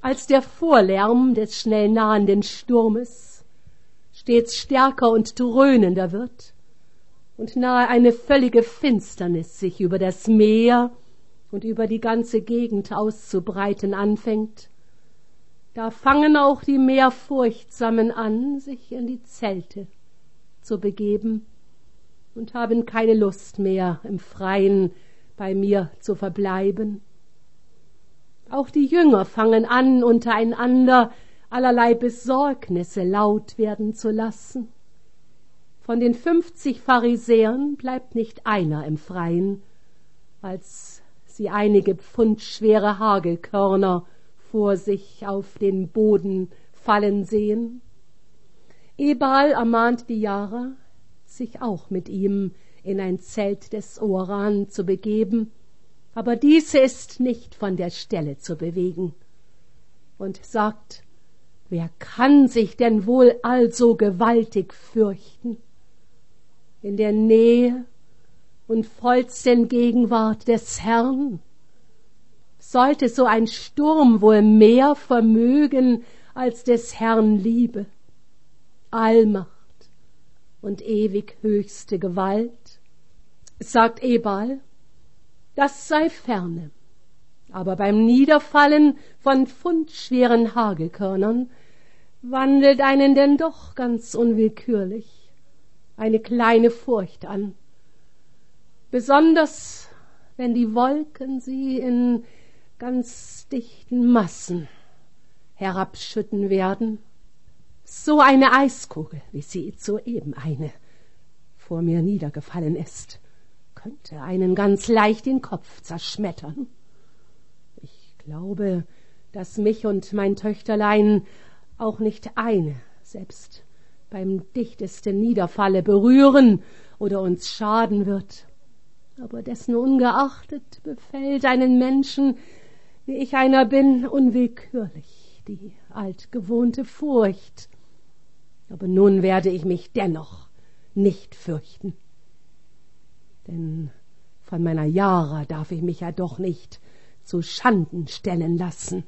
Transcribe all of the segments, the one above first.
als der Vorlärm des schnell nahenden Sturmes stets stärker und dröhnender wird und nahe eine völlige Finsternis sich über das Meer und über die ganze Gegend auszubreiten anfängt, da fangen auch die Meerfurchtsamen an, sich in die Zelte zu begeben und haben keine Lust mehr, im Freien bei mir zu verbleiben. Auch die Jünger fangen an, untereinander allerlei Besorgnisse laut werden zu lassen. Von den 50 Pharisäern bleibt nicht einer im Freien, als sie einige pfundschwere Hagelkörner vor sich auf den Boden fallen sehen. Ebal ermahnt die Jahre, sich auch mit ihm in ein Zelt des Oran zu begeben, aber diese ist nicht von der Stelle zu bewegen und sagt, wer kann sich denn wohl also gewaltig fürchten? In der Nähe und vollsten Gegenwart des Herrn sollte so ein Sturm wohl mehr vermögen als des Herrn Liebe, Allmacht und ewig höchste Gewalt. Sagt Ebal, das sei ferne, aber beim Niederfallen von pfundschweren Hagelkörnern wandelt einen denn doch ganz unwillkürlich eine kleine Furcht an, besonders wenn die Wolken sie in ganz dichten Massen herabschütten werden. So eine Eiskugel, wie sie soeben eine vor mir niedergefallen ist, könnte einen ganz leicht den Kopf zerschmettern. Ich glaube, dass mich und mein Töchterlein auch nicht eine, selbst beim dichtesten Niederfalle, berühren oder uns schaden wird. Aber dessen ungeachtet befällt einen Menschen, wie ich einer bin, unwillkürlich die altgewohnte Furcht. Aber nun werde ich mich dennoch nicht fürchten. Denn von meiner Jahre darf ich mich ja doch nicht zu Schanden stellen lassen.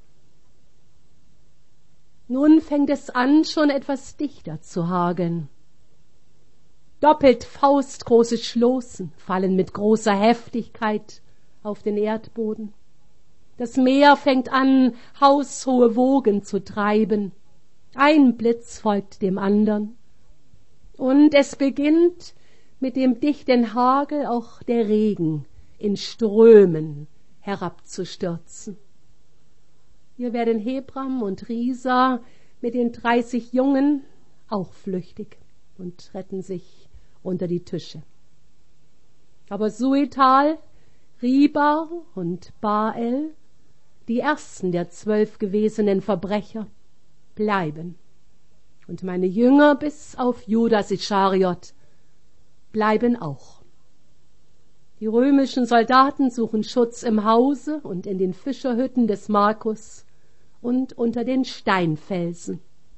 Nun fängt es an, schon etwas dichter zu hageln. Doppelt faustgroße Schloßen fallen mit großer Heftigkeit auf den Erdboden. Das Meer fängt an, haushohe Wogen zu treiben. Ein Blitz folgt dem andern. Und es beginnt mit dem dichten Hagel auch der Regen in Strömen herabzustürzen. Hier werden Hebram und Risa mit den 30 Jungen auch flüchtig und retten sich unter die Tische. Aber Suetal, Riba und Baal, die ersten der 12 gewesenen Verbrecher, bleiben. Und meine Jünger bis auf Judas Ischariot bleiben auch. Die römischen Soldaten suchen Schutz im Hause und in den Fischerhütten des Markus und unter den Steinfelsen.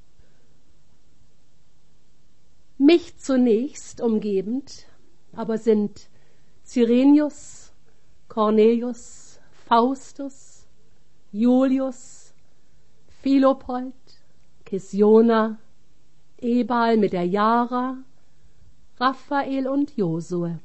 Mich zunächst umgebend aber sind Cyrenius, Cornelius, Faustus, Julius, Philopold, Kisiona, Ebal mit der Jara, Raphael und Josue.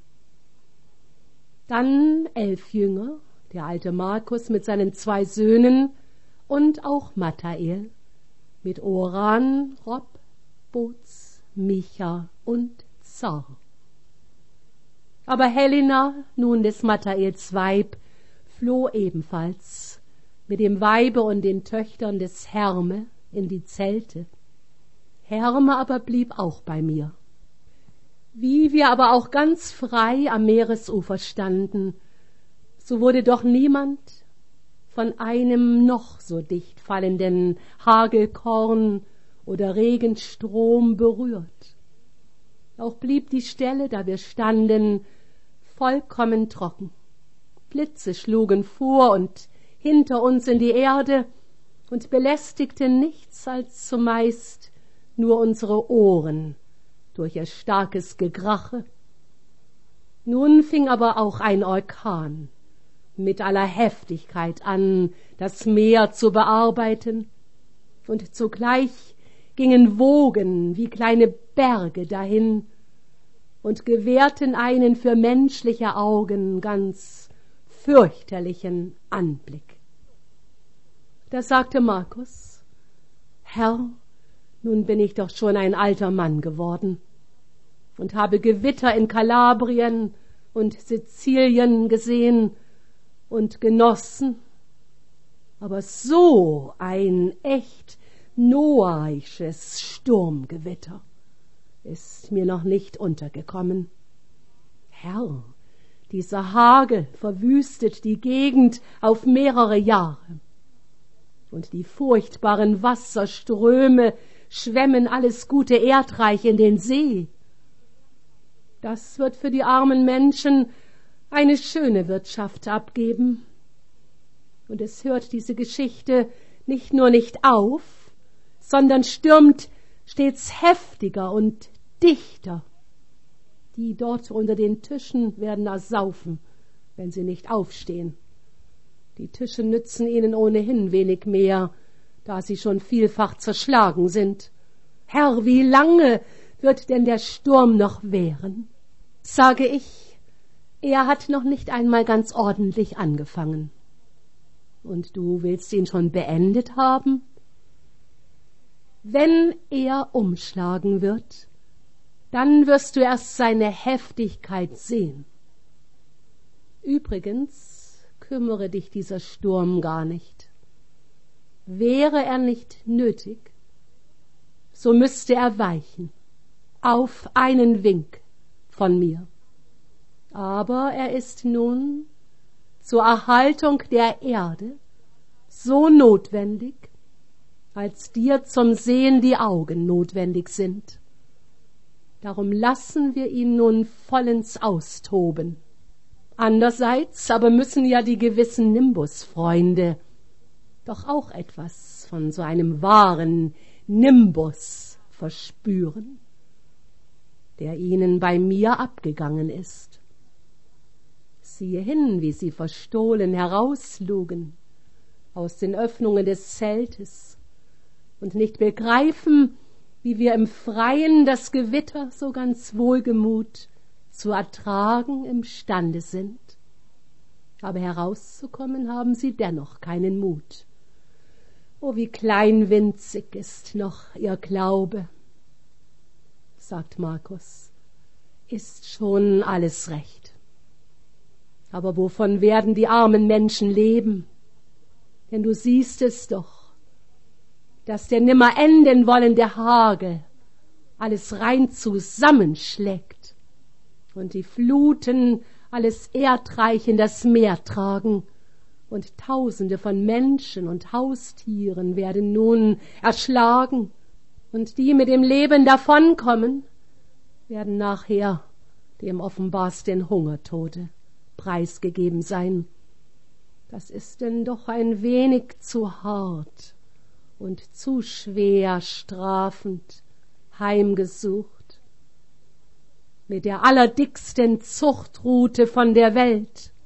Dann 11 Jünger, der alte Markus mit seinen 2 Söhnen und auch Mathael mit Oran, Rob, Boz, Micha und Zar. Aber Helena, nun des Mathaels Weib, floh ebenfalls mit dem Weibe und den Töchtern des Herme in die Zelte. Herme aber blieb auch bei mir. Wie wir aber auch ganz frei am Meeresufer standen, so wurde doch niemand von einem noch so dicht fallenden Hagelkorn oder Regenstrom berührt. Auch blieb die Stelle, da wir standen, vollkommen trocken. Blitze schlugen vor und hinter uns in die Erde und belästigten nichts als zumeist nur unsere Ohren durch ihr starkes Gegrache. Nun fing aber auch ein Orkan mit aller Heftigkeit an, das Meer zu bearbeiten, und zugleich gingen Wogen wie kleine Berge dahin und gewährten einen für menschliche Augen ganz fürchterlichen Anblick. Da sagte Markus: Herr, nun bin ich doch schon ein alter Mann geworden und habe Gewitter in Kalabrien und Sizilien gesehen und genossen, aber so ein echt noaisches Sturmgewitter ist mir noch nicht untergekommen. Herr, dieser Hagel verwüstet die Gegend auf mehrere Jahre, und die furchtbaren Wasserströme schwemmen alles gute Erdreich in den See. Das wird für die armen Menschen eine schöne Wirtschaft abgeben. Und es hört diese Geschichte nicht nur nicht auf, sondern stürmt stets heftiger und dichter. Die dort unter den Tischen werden ersaufen, wenn sie nicht aufstehen. Die Tische nützen ihnen ohnehin wenig mehr, da sie schon vielfach zerschlagen sind. Herr, wie lange wird denn der Sturm noch währen? Sage ich, er hat noch nicht einmal ganz ordentlich angefangen. Und du willst ihn schon beendet haben? Wenn er umschlagen wird, dann wirst du erst seine Heftigkeit sehen. Übrigens kümmere dich dieser Sturm gar nicht. Wäre er nicht nötig, so müsste er weichen, auf einen Wink von mir. Aber er ist nun zur Erhaltung der Erde so notwendig, als dir zum Sehen die Augen notwendig sind. Darum lassen wir ihn nun vollends austoben. Andererseits aber müssen ja die gewissen Nimbus-Freunde doch auch etwas von so einem wahren Nimbus verspüren, der ihnen bei mir abgegangen ist. Siehe hin, wie sie verstohlen herauslugen aus den Öffnungen des Zeltes und nicht begreifen, wie wir im Freien das Gewitter so ganz wohlgemut zu ertragen imstande sind. Aber herauszukommen haben sie dennoch keinen Mut. Oh, wie kleinwinzig ist noch ihr Glaube, sagt Markus, ist schon alles recht. Aber wovon werden die armen Menschen leben? Denn du siehst es doch, dass der nimmer enden wollende Hagel alles rein zusammenschlägt und die Fluten alles Erdreich in das Meer tragen, und Tausende von Menschen und Haustieren werden nun erschlagen, und die mit dem Leben davonkommen, werden nachher dem offenbarsten Hungertode preisgegeben sein. Das ist denn doch ein wenig zu hart und zu schwer strafend heimgesucht. Mit der allerdicksten Zuchtrute von der Welt